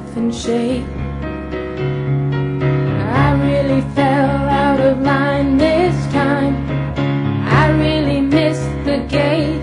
health and shape. I really fell out of line this time. I really missed the gate.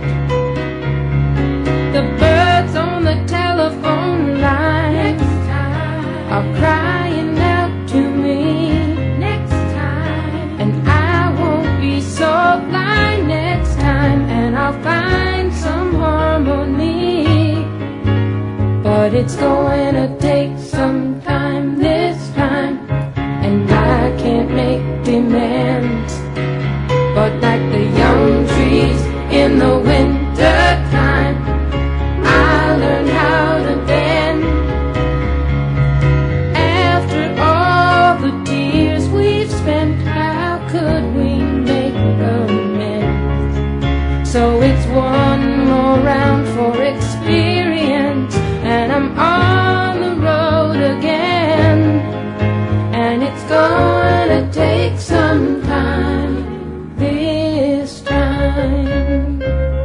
The birds on the telephone line are crying out to me next time, and I won't be so blind next time, and I'll find some harmony. But it's going to take some time this time, and I can't make demands. But like the young trees in the winter time, I learned how to bend. After all the tears we've spent, how could we make amends? So it's one more round for experience, and I'm on the road again. And it's gonna take some time this time.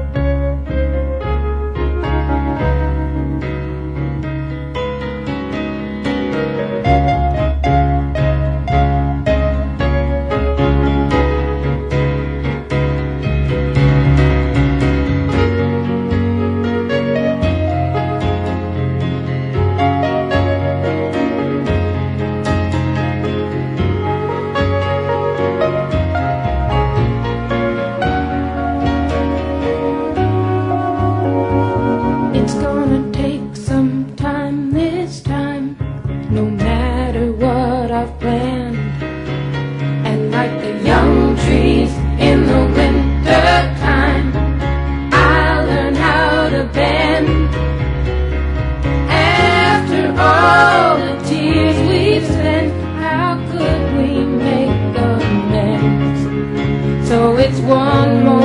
It's gonna take some time this time, no matter what I've planned. And like the young trees in the winter time, I learned how to bend. After all the tears we've spent, how could we make amends? So it's one more